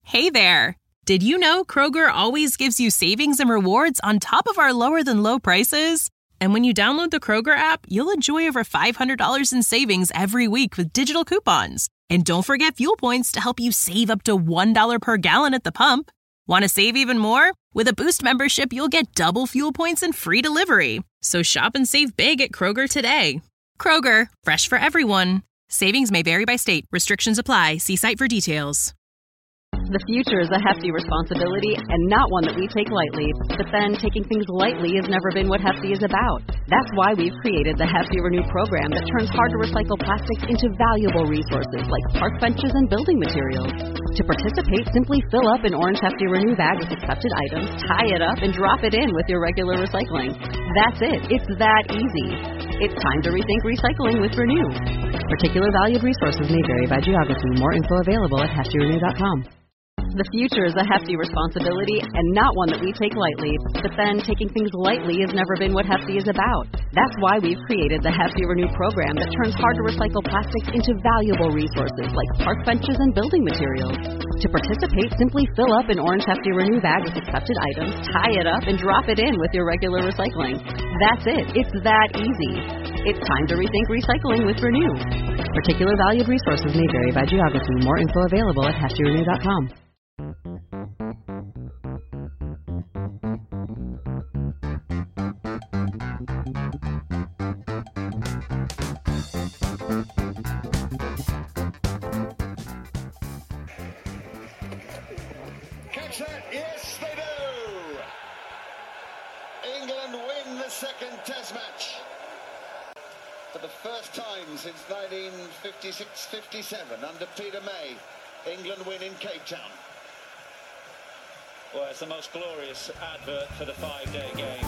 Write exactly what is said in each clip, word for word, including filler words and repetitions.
Hey there! Did you know Kroger always gives you savings and rewards on top of our lower-than-low prices? And when you download the Kroger app, you'll enjoy over five hundred dollars in savings every week with digital coupons. And don't forget fuel points to help you save up to one dollar per gallon at the pump. Want to save even more? With a Boost membership, you'll get double fuel points and free delivery. So shop and save big at Kroger today. Kroger, fresh for everyone. Savings may vary by state. Restrictions apply. See site for details. The future is a hefty responsibility and not one that we take lightly. But then taking things lightly has never been what Hefty is about. That's why we've created the Hefty Renew program that turns hard-to-recycle plastics into valuable resources like park benches and building materials. To participate, simply fill up an orange Hefty Renew bag with accepted items, tie it up, and drop it in with your regular recycling. That's it. It's that easy. It's time to rethink recycling with Renew. Particular valued resources may vary by geography. More info available at hefty renew dot com. The future is a hefty responsibility and not one that we take lightly. But then taking things lightly has never been what Hefty is about. That's why we've created the Hefty Renew program that turns hard-to-recycle plastics into valuable resources like park benches and building materials. To participate, simply fill up an orange Hefty Renew bag with accepted items, tie it up, and drop it in with your regular recycling. That's it. It's that easy. It's time to rethink recycling with Renew. Particular valued resources may vary by geography. More info available at hefty renew dot com. Catch that? Yes, they do! England win the second Test match. For the first time since nineteen fifty-six fifty-seven, under Peter May, England win in Cape Town. Well, it's the most glorious advert for the five-day game.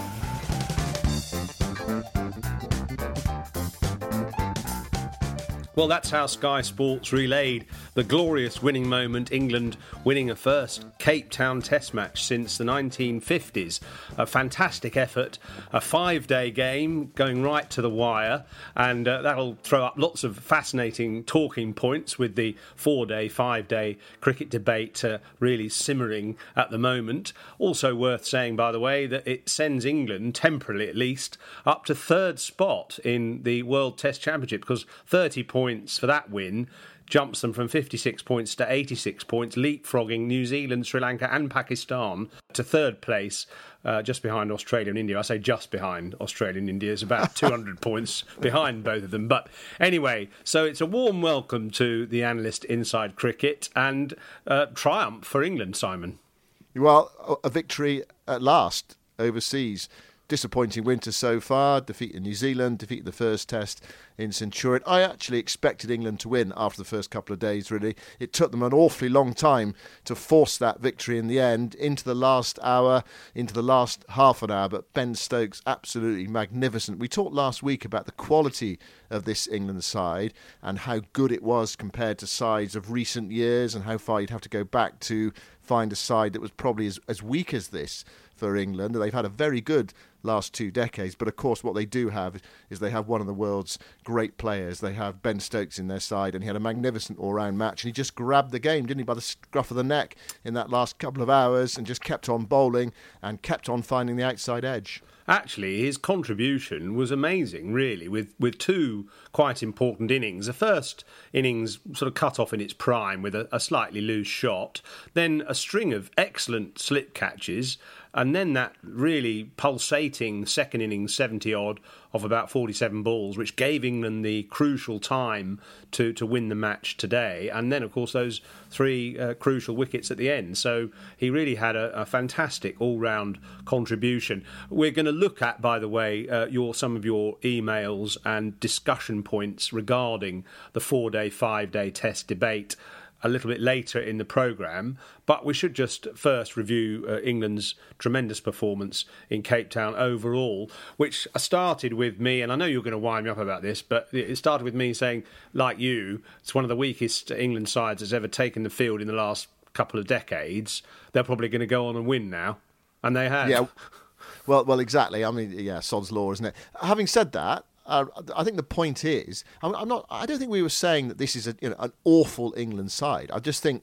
Well, that's how Sky Sports relayed the glorious winning moment, England winning a first Cape Town Test match since the nineteen fifties. A fantastic effort, a five-day game going right to the wire, and uh, that'll throw up lots of fascinating talking points with the four-day, five-day cricket debate uh, really simmering at the moment. Also worth saying, by the way, that it sends England, temporarily at least, up to third spot in the World Test Championship, because thirty points points for that win jumps them from fifty-six points to eighty-six points, leapfrogging New Zealand, Sri Lanka and Pakistan to third place, uh, just behind Australia and India. I say just behind Australia and India. It's about two hundred points behind both of them. But anyway, so it's a warm welcome to the Analyst Inside Cricket and uh, triumph for England, Simon. Well, a victory at last overseas. Disappointing winter so far, defeated New Zealand, defeated the first test in Centurion. I actually expected England to win after the first couple of days, really. It took them an awfully long time to force that victory in the end, into the last hour, into the last half an hour, but Ben Stokes, absolutely magnificent. We talked last week about the quality of this England side and how good it was compared to sides of recent years and how far you'd have to go back to find a side that was probably as, as weak as this for England. They've had a very good last two decades, but of course what they do have is they have one of the world's great players. They have Ben Stokes in their side, and he had a magnificent all-round match, and he just grabbed the game, didn't he, by the scruff of the neck in that last couple of hours, and just kept on bowling and kept on finding the outside edge. Actually, his contribution was amazing, really, with, with two quite important innings. The first innings sort of cut off in its prime with a, a slightly loose shot, then a string of excellent slip catches, and then that really pulsating second innings, seventy-odd, of about forty-seven balls, which gave England the crucial time to, to win the match today. And then, of course, those three uh, crucial wickets at the end. So he really had a, a fantastic all-round contribution. We're going to look at, by the way, uh, your some of your emails and discussion points regarding the four-day, five-day test debate a little bit later in the programme, but we should just first review uh, England's tremendous performance in Cape Town overall, which started with me, and I know you're going to wind me up about this, but it started with me saying, like you, it's one of the weakest England sides that's ever taken the field in the last couple of decades. They're probably going to go on and win now, and they have. Yeah, well, well, exactly. I mean, yeah, sod's law, isn't it? Having said that, Uh, I think the point is, I'm, I'm not. I don't think we were saying that this is a, you know, an awful England side. I just think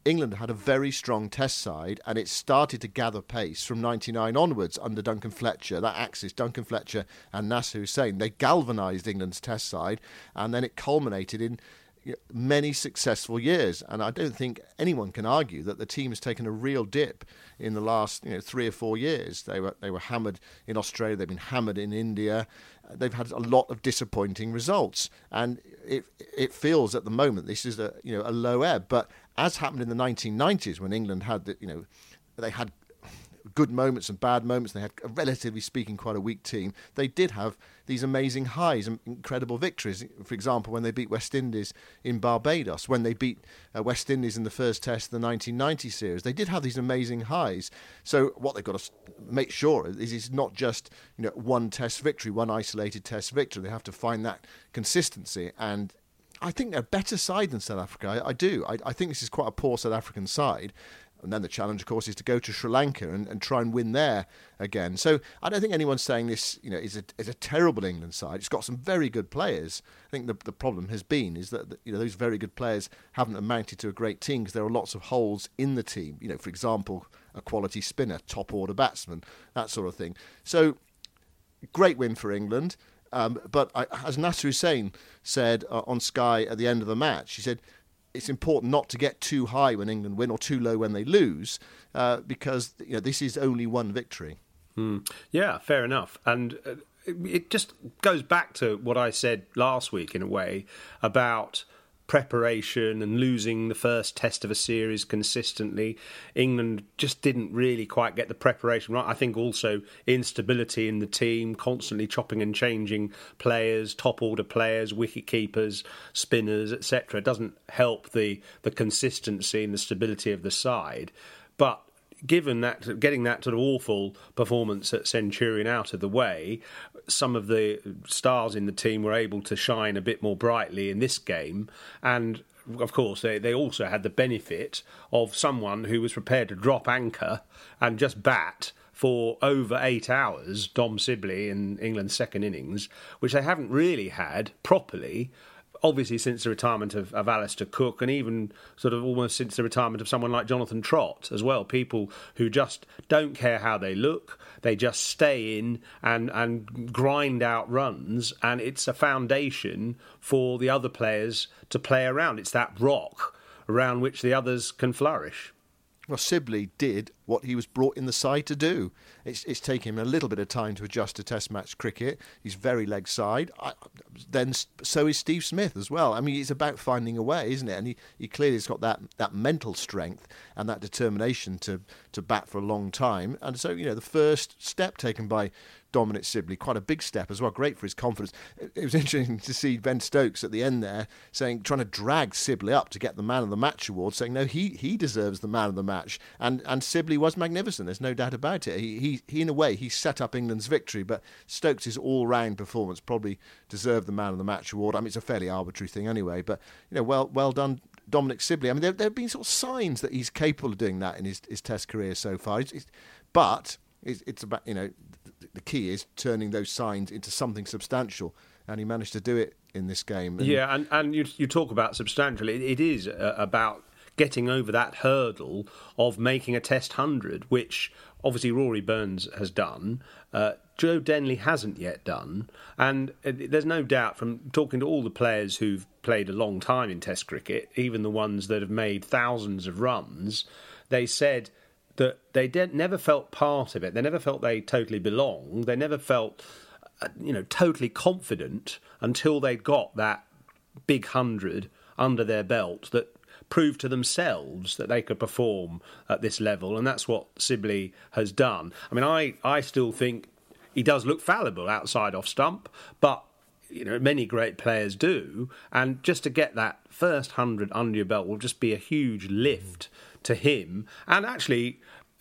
England had a very strong test side, and it started to gather pace from ninety-nine onwards under Duncan Fletcher. That axis, Duncan Fletcher and Nasser Hussain, they galvanised England's test side, and then it culminated in many successful years. And I don't think anyone can argue that the team has taken a real dip in the last you know three or four years. They were they were hammered in Australia, they've been hammered in India. They've had a lot of disappointing results, and it it feels at the moment this is a you know a low ebb. But as happened in the nineteen nineties, when England had the, you know they had good moments and bad moments, they had, relatively speaking, quite a weak team. They did have these amazing highs and incredible victories. For example, when they beat West Indies in Barbados, when they beat uh, West Indies in the first test of the nineteen ninety series, they did have these amazing highs. So what they've got to make sure is it's not just you know one test victory, one isolated test victory. They have to find that consistency, and I think they're a better side than South Africa. I, I do. I, I think this is quite a poor South African side. And then the challenge, of course, is to go to Sri Lanka and, and try and win there again. So I don't think anyone's saying this, you know, is a is a terrible England side. It's got some very good players. I think the the problem has been is that you know those very good players haven't amounted to a great team because there are lots of holes in the team. You know, for example, a quality spinner, top order batsman, that sort of thing. So great win for England. Um, but I, as Nasser Hussain said uh, on Sky at the end of the match, he said, it's important not to get too high when England win or too low when they lose, uh, because you know this is only one victory. Mm. Yeah, fair enough. And uh, it just goes back to what I said last week, in a way, about preparation and losing the first test of a series consistently. England just didn't really quite get the preparation right. I think also instability in the team, constantly chopping and changing players, top order players, wicket keepers, spinners, et cetera, doesn't help the the consistency and the stability of the side. But given that, getting that sort of awful performance at Centurion out of the way, some of the stars in the team were able to shine a bit more brightly in this game. And, of course, they, they also had the benefit of someone who was prepared to drop anchor and just bat for over eight hours, Dom Sibley in England's second innings, which they haven't really had properly, obviously since the retirement of, of Alistair Cook, and even sort of almost since the retirement of someone like Jonathan Trott as well. People who just don't care how they look, they just stay in and, and grind out runs, and it's a foundation for the other players to play around. It's that rock around which the others can flourish. Well, Sibley did what he was brought in the side to do. It's, it's taken him a little bit of time to adjust to Test match cricket. He's very leg side. I, then so is Steve Smith as well. I mean, it's about finding a way, isn't it? And he, he clearly has got that, that mental strength and that determination to, to bat for a long time. And so, you know, the first step taken by Dominic Sibley, quite a big step as well, great for his confidence. It was interesting to see Ben Stokes at the end there saying, trying to drag Sibley up to get the Man of the Match award, saying no, he he deserves the Man of the Match. And and Sibley was magnificent, there's no doubt about it. He, he, he in a way, he set up England's victory, but Stokes' all-round performance probably deserved the Man of the Match award. I mean, it's a fairly arbitrary thing anyway, but you know, well well done, Dominic Sibley. I mean, there, there have been sort of signs that he's capable of doing that in his, his Test career so far. It's, it's, but it's, it's about, you know, the key is turning those signs into something substantial, and he managed to do it in this game. And yeah, and, and you, you talk about substantial. It, it is uh, about getting over that hurdle of making a Test hundred, which obviously Rory Burns has done. Uh, Joe Denley hasn't yet done, and uh, there's no doubt from talking to all the players who've played a long time in Test cricket, even the ones that have made thousands of runs, they said that they did, never felt part of it. They never felt they totally belonged. They never felt, uh, you know, totally confident until they got that big hundred under their belt that proved to themselves that they could perform at this level. And that's what Sibley has done. I mean, I, I still think he does look fallible outside off stump, but you know, many great players do. And just to get that first hundred under your belt will just be a huge lift to him. And actually,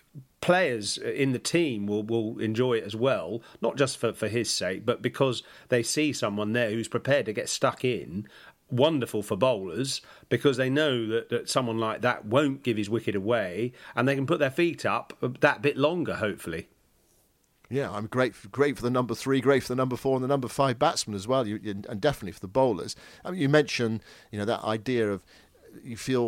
players in the team will, will enjoy it as well, not just for, for his sake, but because they see someone there who's prepared to get stuck in. Wonderful for bowlers, because they know that, that someone like that won't give his wicket away, and they can put their feet up that bit longer, hopefully. Yeah, I'm great. For, great for the number three, great for the number four, and the number five batsmen as well. You, you, and definitely for the bowlers. I mean, you mentioned, you know, that idea of you feel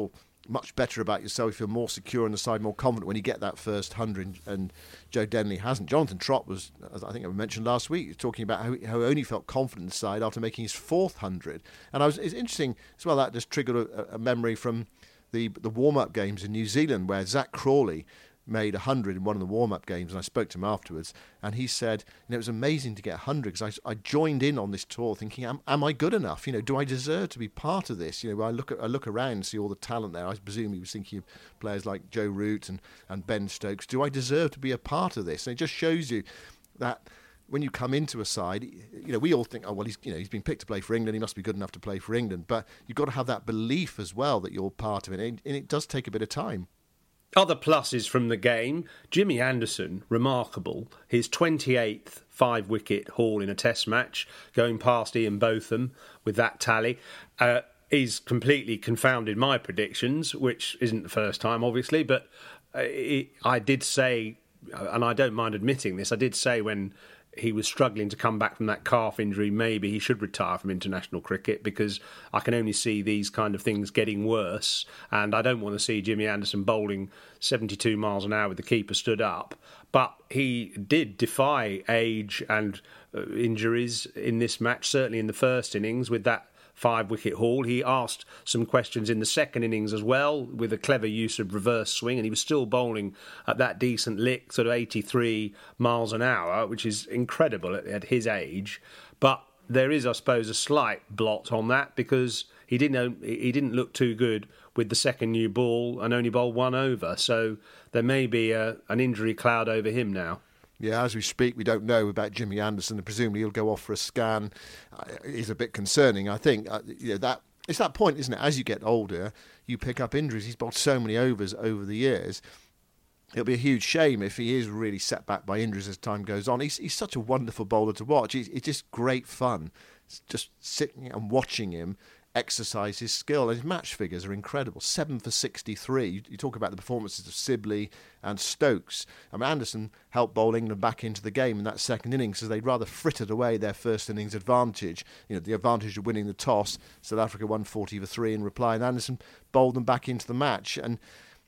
much better about yourself, you feel more secure on the side, more confident when you get that first hundred, and Joe Denley hasn't. Jonathan Trott was, as I think I mentioned last week, talking about how he, how he only felt confident in the side after making his fourth hundred. And I was, it's interesting as well, that just triggered a, a memory from the the warm-up games in New Zealand, where Zach Crawley made one hundred in one of the warm-up games, and I spoke to him afterwards, and he said, you know, it was amazing to get one hundred, because I, I joined in on this tour thinking, am, am I good enough? You know, do I deserve to be part of this? You know, I look at, I look around and see all the talent there. I presume he was thinking of players like Joe Root and, and Ben Stokes. Do I deserve to be a part of this? And it just shows you that when you come into a side, you know, we all think, oh, well, he's, you know, he's been picked to play for England, he must be good enough to play for England. But you've got to have that belief as well that you're part of it, and it does take a bit of time. Other pluses from the game, Jimmy Anderson, remarkable. His twenty-eighth five-wicket haul in a test match, going past Ian Botham with that tally. Uh, he's completely confounded my predictions, which isn't the first time, obviously, but uh, it, I did say, and I don't mind admitting this, I did say when he was struggling to come back from that calf injury, maybe he should retire from international cricket, because I can only see these kind of things getting worse, and I don't want to see Jimmy Anderson bowling seventy-two miles an hour with the keeper stood up. But he did defy age and uh, injuries in this match, certainly in the first innings with that five-wicket haul. He asked some questions in the second innings as well, with a clever use of reverse swing, and he was still bowling at that decent lick, sort of eighty-three miles an hour, which is incredible at, at his age. But there is, I suppose, a slight blot on that, because he didn't he didn't look too good with the second new ball and only bowled one over. So there may be a, an injury cloud over him now. Yeah, as we speak, we don't know about Jimmy Anderson, and presumably he'll go off for a scan. Uh, it's a bit concerning, I think. Uh, you know, that it's that point, isn't it? As you get older, you pick up injuries. He's bowled so many overs over the years. It'll be a huge shame if he is really set back by injuries as time goes on. He's, he's such a wonderful bowler to watch. He's, it's just great fun, it's just sitting and watching him exercise his skill. And his match figures are incredible. Seven for sixty-three. You, you talk about the performances of Sibley and Stokes. I mean, Anderson helped bowl England back into the game in that second innings, because they'd rather frittered away their first innings advantage. You know, the advantage of winning the toss. South Africa won forty for three in reply, and Anderson bowled them back into the match. And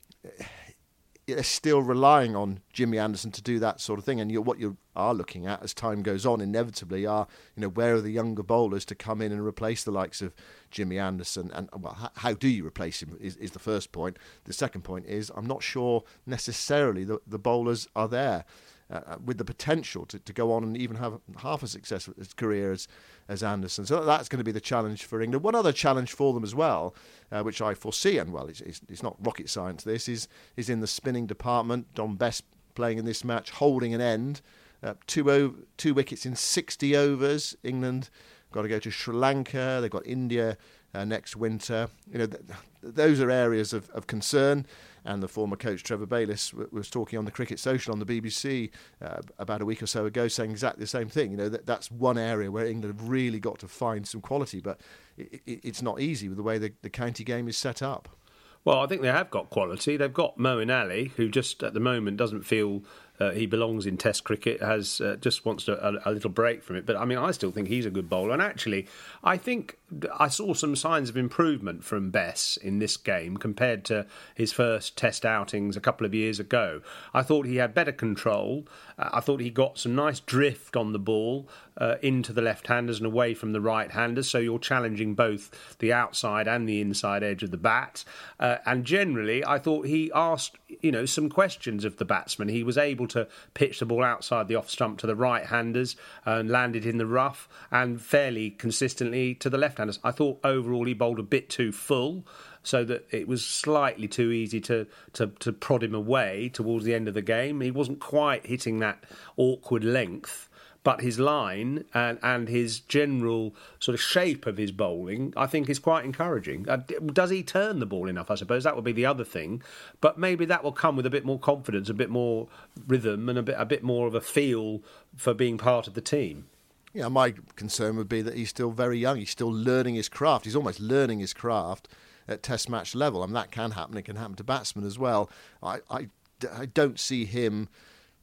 they're still relying on Jimmy Anderson to do that sort of thing. And you're, what you are looking at as time goes on, inevitably, are, you know, where are the younger bowlers to come in and replace the likes of Jimmy Anderson? And, well, how, how do you replace him is, is the first point. The second point is, I'm not sure necessarily the, the bowlers are there uh, with the potential to, to go on and even have half as successful a career as, as Anderson. So that's going to be the challenge for England. One other challenge for them as well, uh, which I foresee, and well, it's, it's, it's not rocket science, this, is, is in the spinning department. Dom Bess playing in this match, holding an end. Uh, two, o- two wickets in sixty overs. England got to go to Sri Lanka. They've got India uh, next winter. You know, th- those are areas of, of concern. And the former coach Trevor Bayliss w- was talking on the Cricket Social on the B B C uh, about a week or so ago, saying exactly the same thing. You know, that that's one area where England have really got to find some quality, but it, it, it's not easy with the way the, the county game is set up. Well, I think they have got quality. They've got Moeen Ali, who just at the moment doesn't feel uh, he belongs in Test cricket, has uh, just wants to, a, a little break from it. But I mean, I still think he's a good bowler. And actually, I think I saw some signs of improvement from Bess in this game compared to his first Test outings a couple of years ago. I thought he had better control. Uh, I thought he got some nice drift on the ball uh, into the left-handers and away from the right-handers. So you're challenging both the outside and the inside edge of the bat. Uh, and generally, I thought he asked, you know, some questions of the batsman. He was able to pitch the ball outside the off stump to the right-handers and landed in the rough, and fairly consistently to the left-handers. I thought overall he bowled a bit too full, so that it was slightly too easy to, to, to prod him away towards the end of the game. He wasn't quite hitting that awkward length. But his line and, and his general sort of shape of his bowling, I think, is quite encouraging. Uh, does he turn the ball enough, I suppose? That would be the other thing. But maybe that will come with a bit more confidence, a bit more rhythm, and a bit a bit more of a feel for being part of the team. Yeah, my concern would be that he's still very young. He's still learning his craft. He's almost learning his craft at Test match level. I mean, that can happen. It can happen to batsmen as well. I, I, I don't see him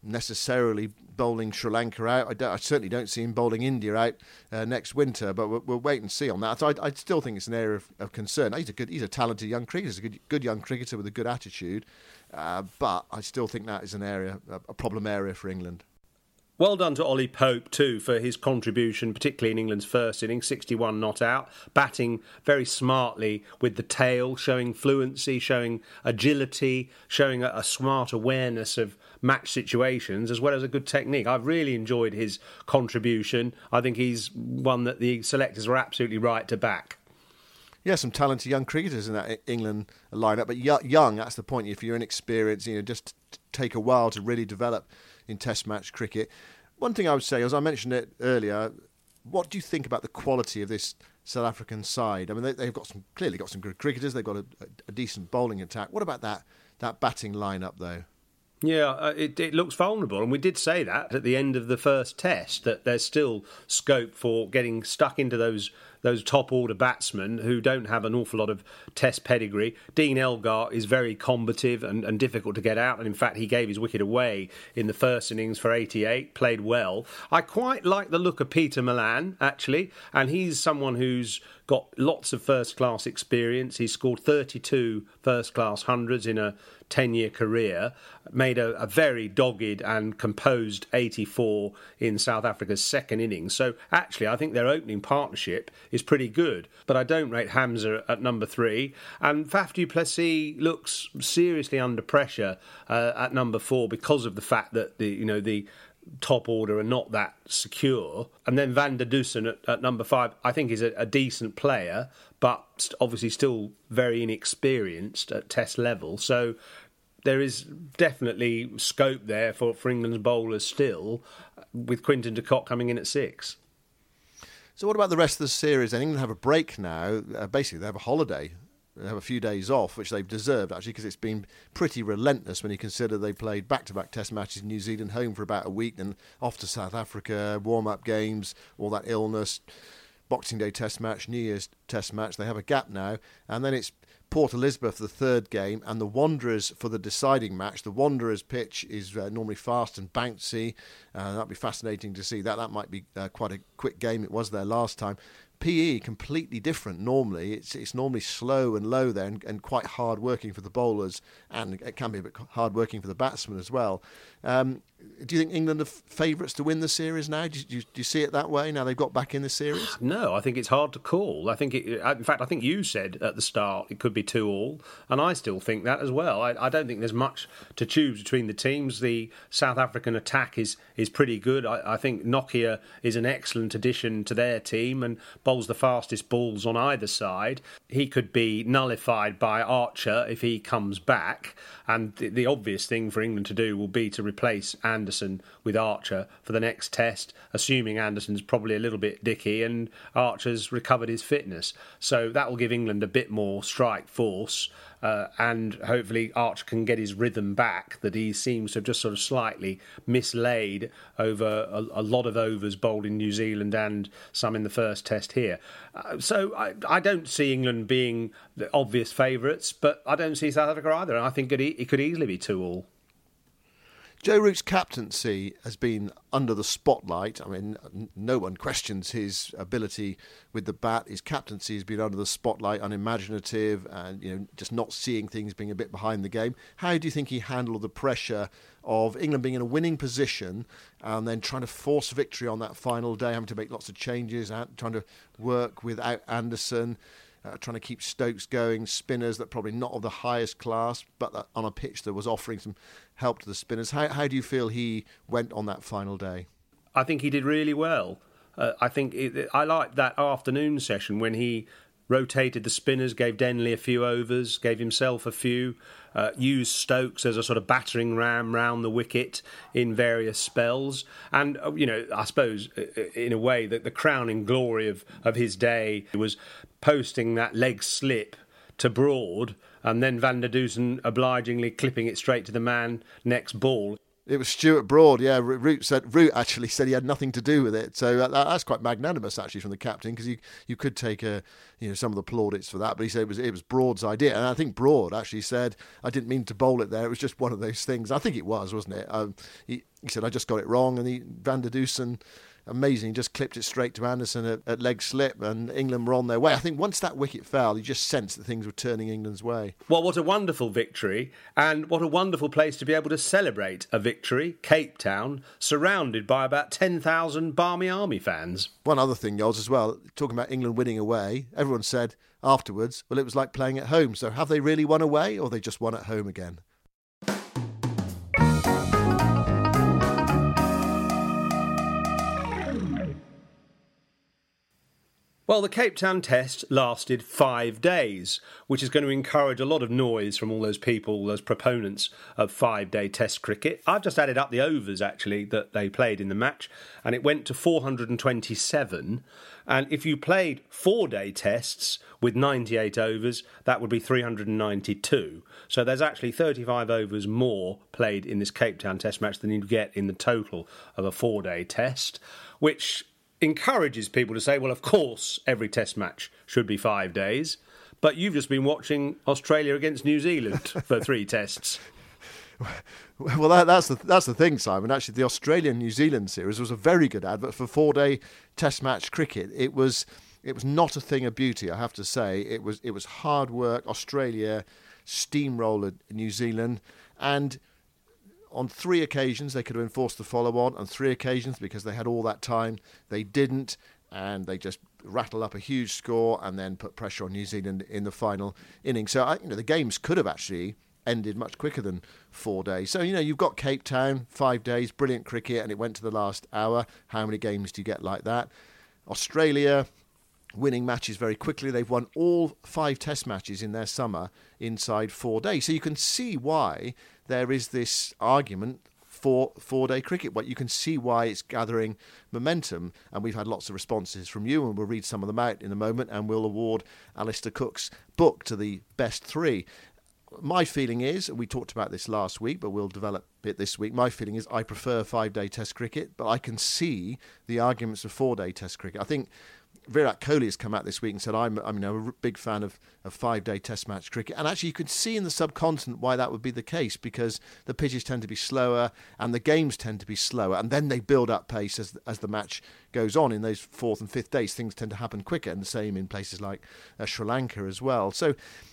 necessarily bowling Sri Lanka out. I, don't, I certainly don't see him bowling India out uh, next winter, but we'll, we'll wait and see on that. So I, I still think it's an area of, of concern. He's a good, he's a talented young cricketer, he's a good, good young cricketer with a good attitude, uh, but I still think that is an area, a, a problem area for England. Well done to Ollie Pope too for his contribution, particularly in England's first innings, sixty-one not out, batting very smartly with the tail, showing fluency, showing agility, showing a, a smart awareness of match situations as well as a good technique. I've really enjoyed his contribution. I think he's one that the selectors were absolutely right to back. Yeah, some talented young cricketers in that England lineup, but young, that's the point. If you're inexperienced, you know, just take a while to really develop in Test match cricket. One thing I would say, as I mentioned it earlier, what do you think about the quality of this South African side? I mean, they, they've got some clearly got some good cricketers. They've got a, a decent bowling attack. What about that that batting lineup, though? Yeah, uh, it, it looks vulnerable, and we did say that at the end of the first test, that there's still scope for getting stuck into those those top-order batsmen who don't have an awful lot of test pedigree. Dean Elgar is very combative and, and difficult to get out, and in fact he gave his wicket away in the first innings for eighty-eight, played well. I quite like the look of Peter Malan, actually, and he's someone who's got lots of first-class experience. He's scored thirty-two first-class hundreds in a ten-year career, made a, a very dogged and composed eighty-four in South Africa's second innings. So actually, I think their opening partnership is pretty good. But I don't rate Hamza at number three. And Faf du Plessis looks seriously under pressure uh, at number four because of the fact that the you know the top order are not that secure. And then Van der Dussen at, at number five, I think is a, a decent player, but obviously still very inexperienced at test level. So there is definitely scope there for, for England's bowlers still, with Quinton de Kock coming in at six. So what about the rest of the series? Then England have a break now. Uh, basically, they have a holiday. They have a few days off, which they've deserved, actually, because it's been pretty relentless when you consider they played back-to-back test matches in New Zealand, home for about a week, then off to South Africa, warm-up games, all that illness, Boxing Day test match, New Year's test match. They have a gap now, and then it's Port Elizabeth, the third game, and the Wanderers for the deciding match. The Wanderers pitch is uh, normally fast and bouncy. Uh, that'll be fascinating to see. That that might be uh, quite a quick game. It was there last time. P E, completely different normally. It's it's normally slow and low there and, and quite hard working for the bowlers, and it can be a bit hard working for the batsmen as well. Um, do you think England are favourites to win the series now? Do you, do you see it that way now they've got back in the series? No, I think it's hard to call. I think, it, in fact, I think you said at the start it could be two all, and I still think that as well. I, I don't think there's much to choose between the teams. The South African attack is is pretty good. I, I think Nokia is an excellent addition to their team and bowls the fastest balls on either side. He could be nullified by Archer if he comes back, and the, the obvious thing for England to do will be to replace Anderson with Archer for the next test, assuming Anderson's probably a little bit dicky and Archer's recovered his fitness. So that will give England a bit more strike force, uh, and hopefully Archer can get his rhythm back that he seems to have just sort of slightly mislaid over a, a lot of overs bowled in New Zealand and some in the first test here. Uh, so I, I don't see England being the obvious favourites, but I don't see South Africa either, and I think it, it could easily be two all. Joe Root's captaincy has been under the spotlight. I mean, no one questions his ability with the bat. His captaincy has been under the spotlight, unimaginative, and you know, just not seeing things, being a bit behind the game. How do you think he handled the pressure of England being in a winning position and then trying to force victory on that final day, having to make lots of changes, trying to work without Anderson? Uh, trying to keep Stokes going, spinners that probably not of the highest class, but that on a pitch that was offering some help to the spinners. How, how do you feel he went on that final day? I think he did really well. Uh, I think it, I liked that afternoon session when he rotated the spinners, gave Denley a few overs, gave himself a few, uh, used Stokes as a sort of battering ram round the wicket in various spells. And, uh, you know, I suppose, in a way, that the crowning glory of, of his day was posting that leg slip to Broad and then Van der Dussen obligingly clipping it straight to the man next ball. It was Stuart Broad, yeah. Root said Root actually said he had nothing to do with it, so that, that's quite magnanimous actually from the captain, because you you could take a you know some of the plaudits for that, but he said it was it was Broad's idea, and I think Broad actually said, I didn't mean to bowl it there. It was just one of those things. I think it was, wasn't it? Um, he he said I just got it wrong, and he, Van der Dusen, amazing, just clipped it straight to Anderson at, at leg slip, and England were on their way. I think once that wicket fell, you just sensed that things were turning England's way. Well, what a wonderful victory, and what a wonderful place to be able to celebrate a victory, Cape Town, surrounded by about ten thousand Barmy Army fans. One other thing, Yoz, as well, talking about England winning away, everyone said afterwards, well, it was like playing at home. So have they really won away, or they just won at home again? Well, the Cape Town Test lasted five days, which is going to encourage a lot of noise from all those people, those proponents of five-day Test cricket. I've just added up the overs, actually, that they played in the match, and it went to four hundred twenty-seven. And if you played four-day Tests with ninety-eight overs, that would be three hundred ninety-two. So there's actually thirty-five overs more played in this Cape Town Test match than you get in the total of a four-day Test, which encourages people to say, well, of course, every Test match should be five days, but you've just been watching Australia against New Zealand for three Tests. Well, that, that's the that's the thing, Simon. Actually, the Australia-New Zealand series was a very good advert for four-day Test match cricket. It was it was not a thing of beauty, I have to say. It was it was hard work. Australia steamrolled New Zealand, and on three occasions, they could have enforced the follow-on. On three occasions, because they had all that time, they didn't, and they just rattled up a huge score and then put pressure on New Zealand in the final innings. So, I, you know, the games could have actually ended much quicker than four days. So, you know, you've got Cape Town, five days, brilliant cricket, and it went to the last hour. How many games do you get like that? Australia winning matches very quickly. They've won all five Test matches in their summer inside four days. So you can see why there is this argument for four-day cricket. But you can see why it's gathering momentum. And we've had lots of responses from you, and we'll read some of them out in a moment, and we'll award Alistair Cook's book to the best three. My feeling is, we talked about this last week, but we'll develop it this week. My feeling is I prefer five-day Test cricket, but I can see the arguments for four-day Test cricket. I think Virat Kohli has come out this week and said, I'm, I mean, I'm a big fan of, of five-day Test match cricket. And actually, you could see in the subcontinent why that would be the case, because the pitches tend to be slower and the games tend to be slower. And then they build up pace as, as the match goes on. In those fourth and fifth days, things tend to happen quicker. And the same in places like uh, Sri Lanka as well. So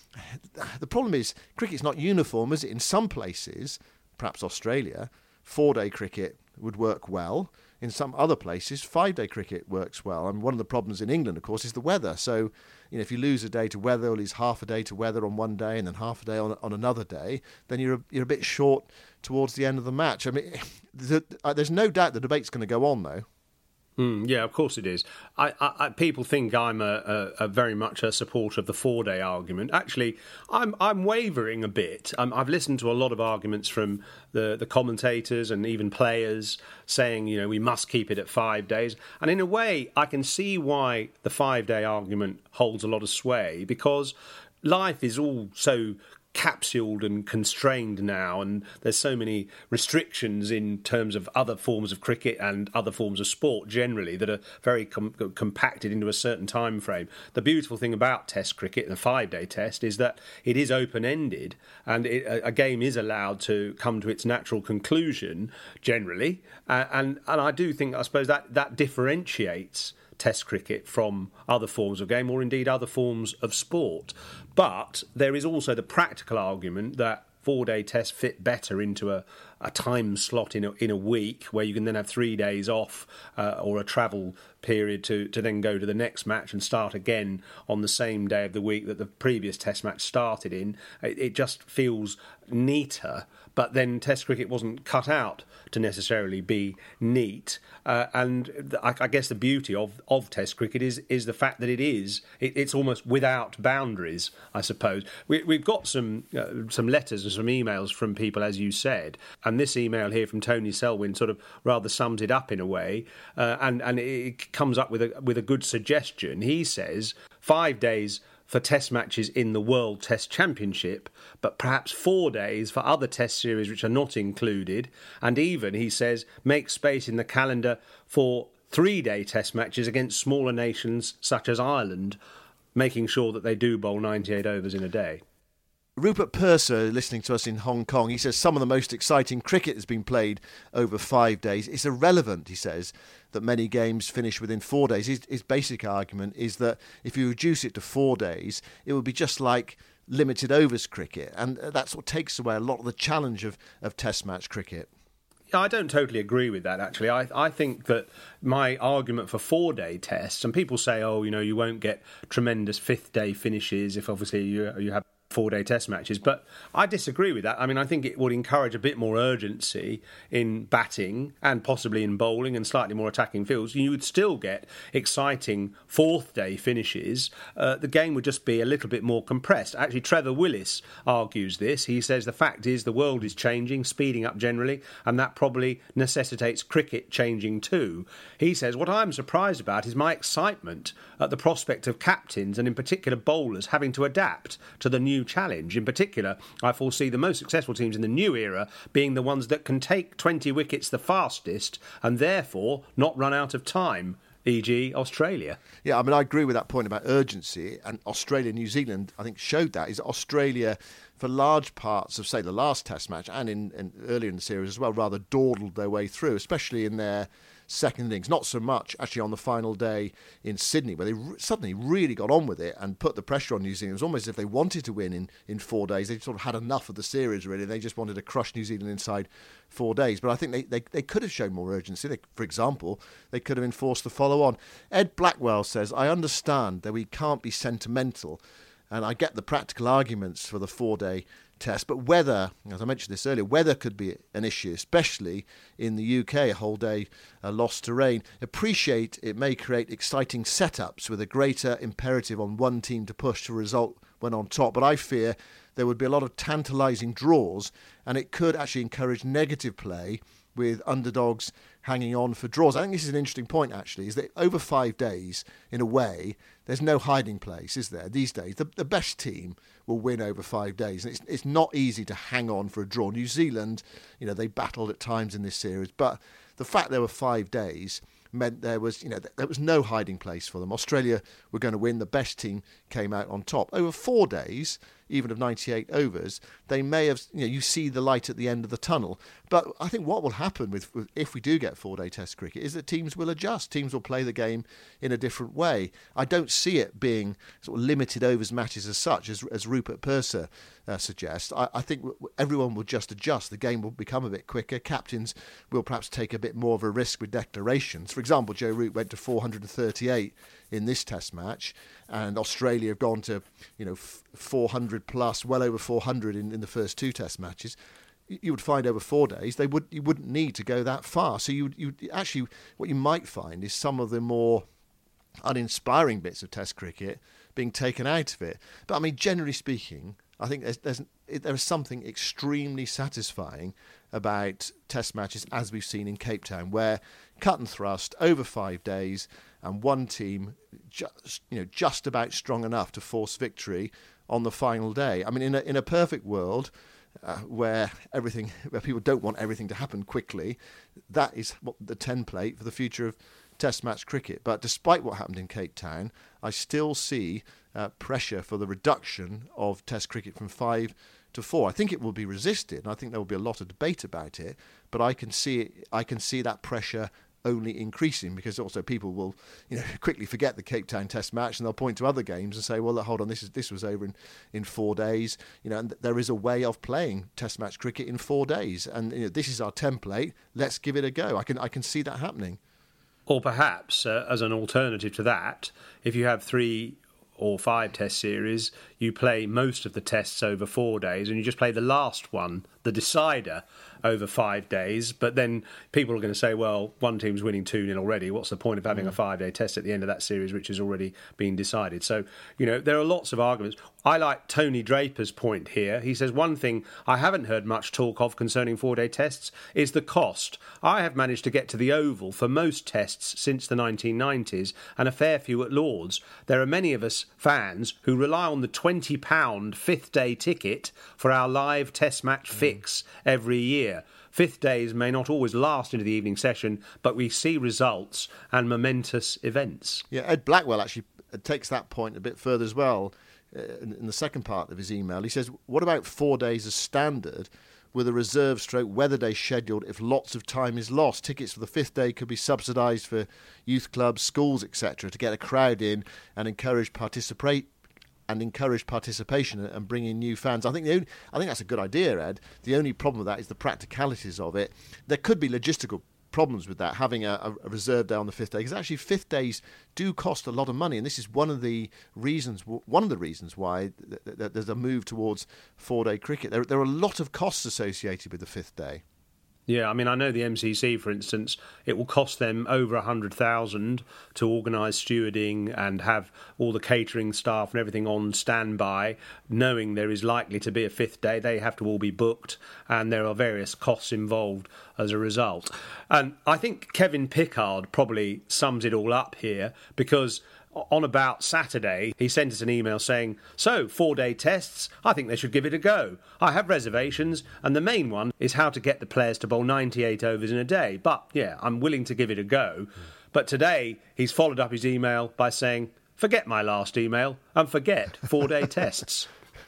the problem is, cricket's not uniform, is it? In some places, perhaps Australia, four-day cricket would work well. In some other places, five-day cricket works well. And one of the problems in England, of course, is the weather. So, you know, if you lose a day to weather, or lose half a day to weather on one day and then half a day on on another day, then you're a, you're a bit short towards the end of the match. I mean, there's no doubt the debate's going to go on, though. Mm, yeah, of course it is. I, I, I, people think I'm a, a, a very much a supporter of the four-day argument. Actually, I'm I'm wavering a bit. Um, I've listened to a lot of arguments from the, the commentators and even players saying, you know, we must keep it at five days. And in a way, I can see why the five-day argument holds a lot of sway, because life is all so capsuled and constrained now, and there's so many restrictions in terms of other forms of cricket and other forms of sport generally that are very com- compacted into a certain time frame. The beautiful thing about Test cricket, the five-day Test, is that it is open-ended, and it, a, a game is allowed to come to its natural conclusion generally, uh, and and I do think, I suppose, that that differentiates Test cricket from other forms of game, or indeed other forms of sport. But there is also the practical argument that four-day Tests fit better into a, a time slot in a, in a week, where you can then have three days off uh, or a travel period to, to then go to the next match and start again on the same day of the week that the previous Test match started in. It, it just feels neater. But then Test cricket wasn't cut out to necessarily be neat. Uh, and I, I guess the beauty of, of Test cricket is is the fact that it is, it, it's almost without boundaries, I suppose. We, we've got some uh, some letters and some emails from people, as you said. And this email here from Tony Selwyn sort of rather sums it up in a way. Uh, and, and it comes up with a, with a good suggestion. He says, five days for test matches in the World Test Championship, but perhaps four days for other test series which are not included, and even, he says, make space in the calendar for three-day test matches against smaller nations such as Ireland, making sure that they do bowl ninety-eight overs in a day. Rupert Purser, listening to us in Hong Kong, he says some of the most exciting cricket has been played over five days. It's irrelevant, he says, that many games finish within four days. His, his basic argument is that if you reduce it to four days, it would be just like limited overs cricket, and that's what takes away a lot of the challenge of, of test match cricket. I don't totally agree with that, actually. I, I think that my argument for four-day tests, and people say, oh, you know, you won't get tremendous fifth-day finishes if obviously you, you have four-day test matches, but I disagree with that. I mean, I think it would encourage a bit more urgency in batting and possibly in bowling and slightly more attacking fields. You would still get exciting fourth-day finishes. Uh, the game would just be a little bit more compressed. Actually, Trevor Willis argues this. He says the fact is the world is changing, speeding up generally, and that probably necessitates cricket changing too. He says, what I'm surprised about is my excitement at the prospect of captains and in particular bowlers having to adapt to the new challenge. In particular, I foresee the most successful teams in the new era being the ones that can take twenty wickets the fastest and therefore not run out of time, for example Australia. Yeah, I mean, I agree with that point about urgency, and Australia and New Zealand, I think, showed that. Is Australia, for large parts of, say, the last Test match and in, in earlier in the series as well, rather dawdled their way through, especially in their second innings. Not so much actually on the final day in Sydney, where they re- suddenly really got on with it and put the pressure on New Zealand. It was almost as if they wanted to win in, in four days. They sort of had enough of the series, really. They just wanted to crush New Zealand inside four days. But I think they, they, they could have shown more urgency. They, for example, they could have enforced the follow-on. Ed Blackwell says, I understand that we can't be sentimental, and I get the practical arguments for the four-day test, but weather, as I mentioned this earlier, weather could be an issue, especially in the U K, a whole day uh, lost to rain. Appreciate it may create exciting setups with a greater imperative on one team to push to a result when on top, but I fear there would be a lot of tantalising draws, and it could actually encourage negative play with underdogs hanging on for draws. I think this is an interesting point, actually, is that over five days, in a way, there's no hiding place, is there? These days, the, the best team will win over five days. And it's, it's not easy to hang on for a draw. New Zealand, you know, they battled at times in this series, but the fact there were five days meant there was, you know, there was no hiding place for them. Australia were going to win. The best team came out on top. Over four days, even of ninety-eight overs, they may have, you know, you see the light at the end of the tunnel. But I think what will happen with, with if we do get four-day Test cricket is that teams will adjust. Teams will play the game in a different way. I don't see it being sort of limited overs matches as such, as, as Rupert Purser uh, suggests. I, I think everyone will just adjust. The game will become a bit quicker. Captains will perhaps take a bit more of a risk with declarations. For example, Joe Root went to four hundred thirty-eight in this Test match, and Australia have gone to, you know, four hundred plus, well over four hundred in, in the first two Test matches. You would find over four days they would you wouldn't need to go that far. So you you actually what you might find is some of the more uninspiring bits of Test cricket being taken out of it. But I mean, generally speaking, I think there's, there's there is something extremely satisfying about Test matches as we've seen in Cape Town, where cut and thrust over five days, and one team just you know just about strong enough to force victory on the final day. I mean, in a in a perfect world, uh, where everything where people don't want everything to happen quickly, that is what the template for the future of Test match cricket. But despite what happened in Cape Town, I still see uh, pressure for the reduction of Test cricket from five to four. I think it will be resisted, and I think there will be a lot of debate about it. But I can see it, I can see that pressure only increasing, because also people will, you know, quickly forget the Cape Town Test match, and they'll point to other games and say, well, hold on, this is this was over in, in four days, you know, and there is a way of playing Test match cricket in four days, and you know, this is our template. Let's give it a go. I can I can see that happening. Or perhaps, uh, as an alternative to that, if you have three or five Test series, you play most of the tests over four days and you just play the last one, the decider, over five days. But then people are going to say, well, one team's winning two nil already. What's the point of having mm. a five-day test at the end of that series, which has already been decided? So, you know, there are lots of arguments. I like Tony Draper's point here. He says, one thing I haven't heard much talk of concerning four-day tests is the cost. I have managed to get to the Oval for most tests since the nineteen nineties and a fair few at Lord's. There are many of us fans who rely on the twenty pound fifth-day ticket for our live test match mm. fix every year. Fifth days may not always last into the evening session, but we see results and momentous events. Yeah, Ed Blackwell actually takes that point a bit further as well uh, in, in the second part of his email. He says, what about four days as standard with a reserve stroke weather day scheduled if lots of time is lost? Tickets for the fifth day could be subsidised for youth clubs, schools, et cetera to get a crowd in and encourage participate. and encourage participation and bring in new fans. I think the only, I think that's a good idea, Ed. The only problem with that is the practicalities of it. There could be logistical problems with that, having a, a reserve day on the fifth day, because actually fifth days do cost a lot of money, and this is one of the reasons one of the reasons why th- th- there's a move towards four-day cricket. There, there are a lot of costs associated with the fifth day. Yeah, I mean, I know the M C C, for instance, it will cost them over one hundred thousand dollars to organise stewarding and have all the catering staff and everything on standby, knowing there is likely to be a fifth day. They have to all be booked, and there are various costs involved as a result. And I think Kevin Pickard probably sums it all up here, because on about Saturday, he sent us an email saying, so, four-day tests, I think they should give it a go. I have reservations, and the main one is how to get the players to bowl ninety-eight overs in a day. But, yeah, I'm willing to give it a go. But today, he's followed up his email by saying, forget my last email, and forget four-day tests.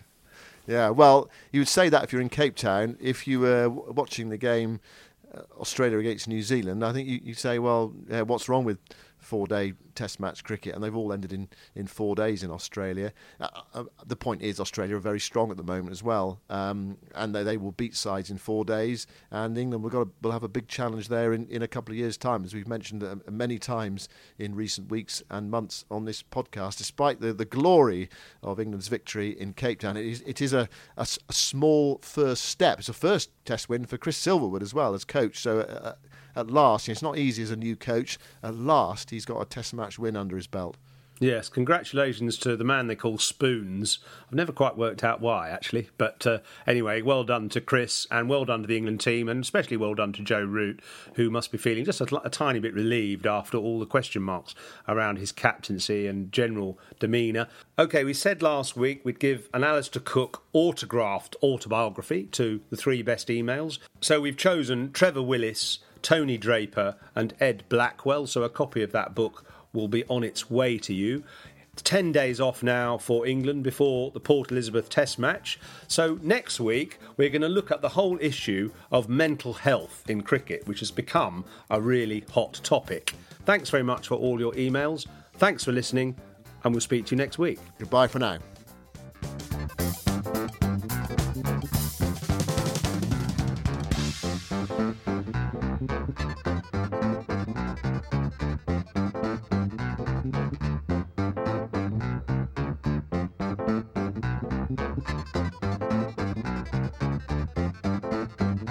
Yeah, well, you would say that if you're in Cape Town. If you were watching the game, uh, Australia against New Zealand, I think you, you'd say, well, uh, what's wrong with four-day test match cricket? And they've all ended in, in four days in Australia. Uh, uh, the point is Australia are very strong at the moment as well, um, and they, they will beat sides in four days, and England will, got to, will have a big challenge there in, in a couple of years' time, as we've mentioned uh, many times in recent weeks and months on this podcast. Despite the, the glory of England's victory in Cape Town, it is, it is a, a, a small first step. It's a first test win for Chris Silverwood as well as coach, so uh, at last, it's not easy as a new coach, at last he's got a test match win under his belt. Yes, congratulations to the man they call Spoons. I've never quite worked out why, actually. But uh, anyway, well done to Chris, and well done to the England team, and especially well done to Joe Root, who must be feeling just a, a tiny bit relieved after all the question marks around his captaincy and general demeanour. OK, we said last week we'd give an Alistair Cook autographed autobiography to the three best emails. So we've chosen Trevor Willis, Tony Draper and Ed Blackwell, so a copy of that book will be on its way to you. It's ten days off now for England before the Port Elizabeth Test match. So next week we're going to look at the whole issue of mental health in cricket, which has become a really hot topic. Thanks very much for all your emails. Thanks for listening, and we'll speak to you next week. Goodbye for now.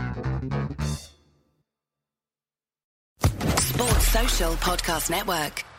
Social Podcast Network.